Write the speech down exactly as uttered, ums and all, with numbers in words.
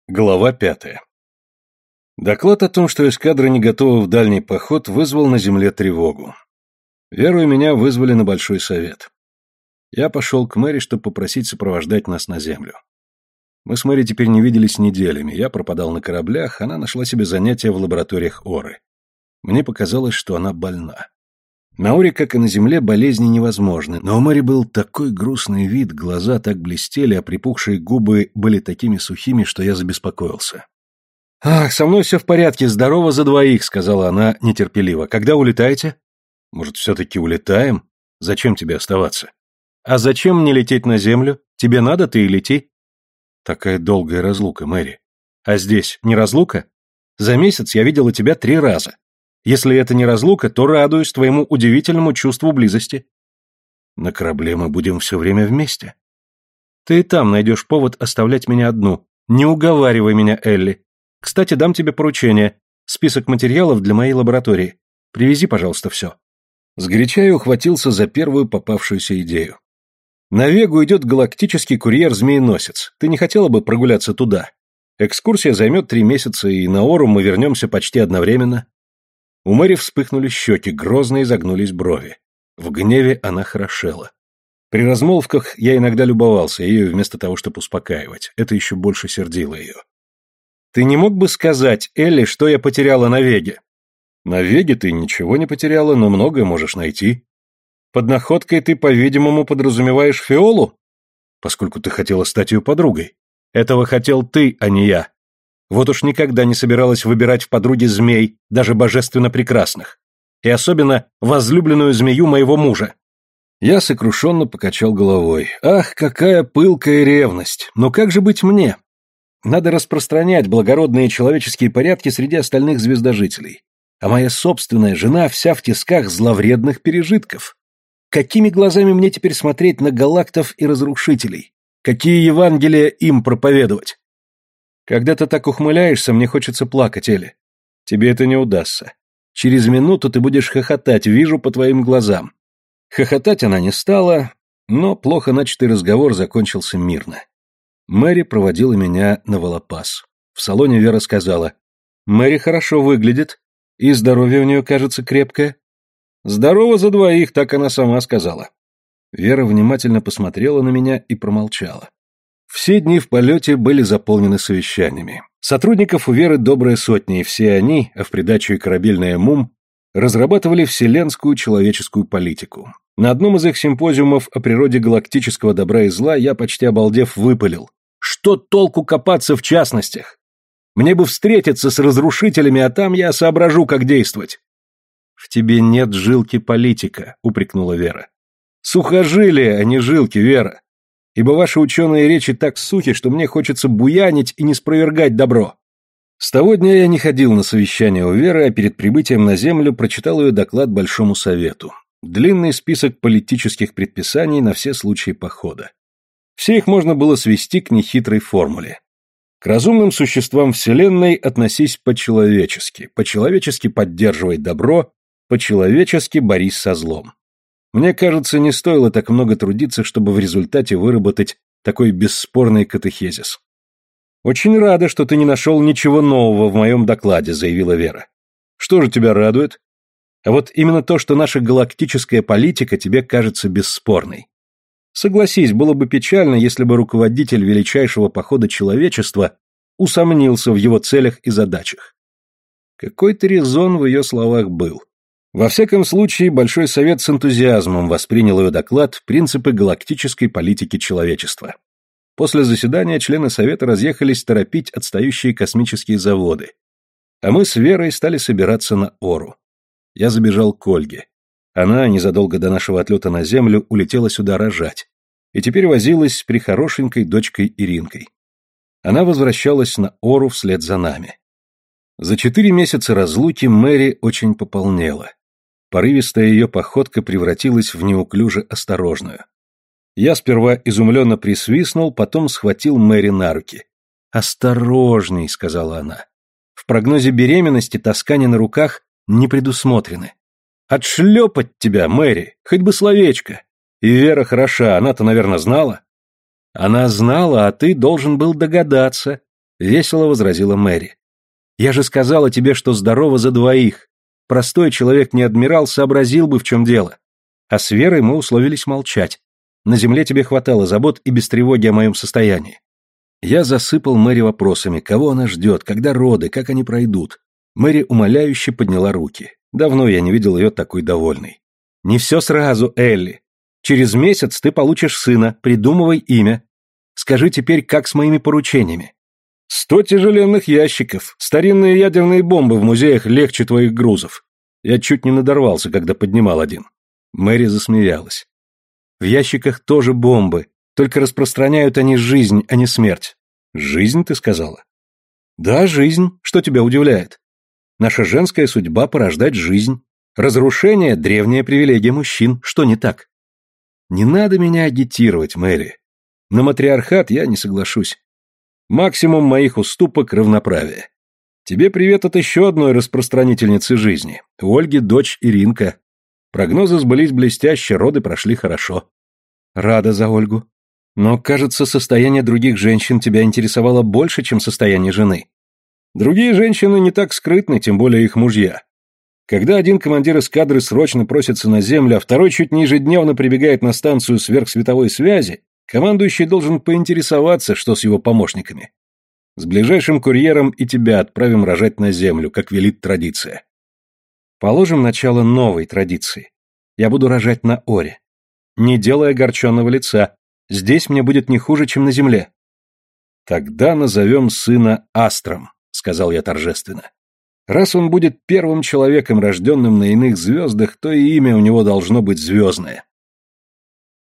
Глава пятая. Доклад о том, что эскадра не готова в дальний поход, вызвал на земле тревогу. Веру и меня вызвали на большой совет. Я пошел к Мэри, чтобы попросить сопровождать нас на землю. Мы с Мэри теперь не виделись неделями, я пропадал на кораблях, она нашла себе занятия в лабораториях Оры. Мне показалось, что она больна. На Оре, как и на земле, болезни невозможны, но у Мэри был такой грустный вид, глаза так блестели, а припухшие губы были такими сухими, что я забеспокоился. «Ах, со мной все в порядке, здорово за двоих», — сказала она нетерпеливо. «Когда улетаете?» «Может, все-таки улетаем? Зачем тебе оставаться?» «А зачем мне лететь на землю? Тебе надо, ты и лети». «Такая долгая разлука, Мэри. А здесь не разлука? За месяц я видела тебя три раза. Если это не разлука, то радуюсь твоему удивительному чувству близости. На корабле мы будем все время вместе. Ты и там найдешь повод оставлять меня одну. Не уговаривай меня, Элли. Кстати, дам тебе поручение. Список материалов для моей лаборатории. Привези, пожалуйста, все». Сгоряча я ухватился за первую попавшуюся идею. На Вегу идет галактический курьер-змееносец. Ты не хотела бы прогуляться туда? Экскурсия займет три месяца, и на Ору мы вернемся почти одновременно. У Мэри вспыхнули щеки, грозно изогнулись брови. В гневе она хорошела. При размолвках я иногда любовался ею вместо того, чтобы успокаивать. Это еще больше сердило ее. «Ты не мог бы сказать, Элли, что я потеряла на Веге?» «На Веге ты ничего не потеряла, но многое можешь найти. Под находкой ты, по-видимому, подразумеваешь Фиолу? Поскольку ты хотела стать ее подругой. Этого хотел ты, а не я. Вот уж никогда не собиралась выбирать в подруги змей, даже божественно прекрасных. И особенно возлюбленную змею моего мужа». Я сокрушенно покачал головой. Ах, какая пылкая ревность! Но как же быть мне? Надо распространять благородные человеческие порядки среди остальных звездожителей. А моя собственная жена вся в тисках зловредных пережитков. Какими глазами мне теперь смотреть на галактов и разрушителей? Какие Евангелия им проповедовать? Когда ты так ухмыляешься, мне хочется плакать, Элли. Тебе это не удастся. Через минуту ты будешь хохотать, вижу по твоим глазам. Хохотать она не стала, но плохо начатый разговор закончился мирно. Мэри проводила меня на Волопас. В салоне Вера сказала: «Мэри хорошо выглядит, и здоровье у нее, кажется, крепкое». «Здорово за двоих», так она сама сказала. Вера внимательно посмотрела на меня и промолчала. Все дни в полете были заполнены совещаниями. Сотрудников у Веры добрая сотня, и все они, а в придачу и корабельная МУМ, разрабатывали вселенскую человеческую политику. На одном из их симпозиумов о природе галактического добра и зла я, почти обалдев, выпалил: «Что толку копаться в частностях? Мне бы встретиться с разрушителями, а там я соображу, как действовать». «В тебе нет жилки политика», — упрекнула Вера. «Сухожилия, а не жилки, Вера. Ибо ваши ученые речи так сухи, что мне хочется буянить и не спровергать добро». С того дня я не ходил на совещание у Веры, а перед прибытием на Землю прочитал ее доклад Большому Совету. Длинный список политических предписаний на все случаи похода. Все их можно было свести к нехитрой формуле. К разумным существам Вселенной относись по-человечески, по-человечески поддерживай добро, по-человечески борись со злом. Мне кажется, не стоило так много трудиться, чтобы в результате выработать такой бесспорный катехезис. «Очень рада, что ты не нашел ничего нового в моем докладе», — заявила Вера. «Что же тебя радует? А вот именно то, что наша галактическая политика тебе кажется бесспорной. Согласись, было бы печально, если бы руководитель величайшего похода человечества усомнился в его целях и задачах». Какой-то резон в ее словах был. Во всяком случае, Большой Совет с энтузиазмом воспринял ее доклад «Принципы галактической политики человечества». После заседания члены Совета разъехались торопить отстающие космические заводы, а мы с Верой стали собираться на Ору. Я забежал к Ольге. Она, незадолго до нашего отлета на Землю, улетела сюда рожать, и теперь возилась с прихорошенькой дочкой Иринкой. Она возвращалась на Ору вслед за нами. За четыре месяца разлуки Мэри очень пополнела. Порывистая ее походка превратилась в неуклюже осторожную. Я сперва изумленно присвистнул, потом схватил Мэри на руки. «Осторожней», — сказала она. «В прогнозе беременности таскания на руках не предусмотрены. Отшлепать тебя, Мэри, хоть бы словечко. И Вера хороша, она-то, наверное, знала». «Она знала, а ты должен был догадаться. весело возразила Мэри. Я же сказала тебе, что здорово за двоих. Простой человек не адмирал сообразил бы, в чем дело. А с Верой мы условились молчать. На земле тебе хватало забот и без тревоги о моем состоянии. Я засыпал Мэри вопросами, кого она ждет, когда роды, как они пройдут. Мэри умоляюще подняла руки. Давно я не видел ее такой довольной. Не все сразу, Элли. Через месяц ты получишь сына, придумывай имя. Скажи теперь, как с моими поручениями. Сто тяжеленных ящиков, старинные ядерные бомбы в музеях легче твоих грузов. Я чуть не надорвался, когда поднимал один. Мэри засмеялась. В ящиках тоже бомбы, только распространяют они жизнь, а не смерть. Жизнь, ты сказала? Да, жизнь. Что тебя удивляет? Наша женская судьба порождать жизнь. Разрушение – древняя привилегия мужчин. Что не так? Не надо меня агитировать, Мэри. На матриархат я не соглашусь. Максимум моих уступок – равноправие. Тебе привет от еще одной распространительницы жизни. У Ольги дочь Иринка. Прогнозы сбылись блестяще, роды прошли хорошо. Рада за Ольгу. Но, кажется, состояние других женщин тебя интересовало больше, чем состояние жены. Другие женщины не так скрытны, тем более их мужья. Когда один командир эскадры срочно просится на землю, а второй чуть не ежедневно прибегает на станцию сверхсветовой связи, командующий должен поинтересоваться, что с его помощниками. С ближайшим курьером и тебя отправим рожать на землю, как велит традиция. Положим начало новой традиции. Я буду рожать на Оре. Не делая огорченного лица. Здесь мне будет не хуже, чем на земле. Тогда назовем сына Астром, сказал я торжественно. Раз он будет первым человеком, рожденным на иных звездах, то и имя у него должно быть звездное.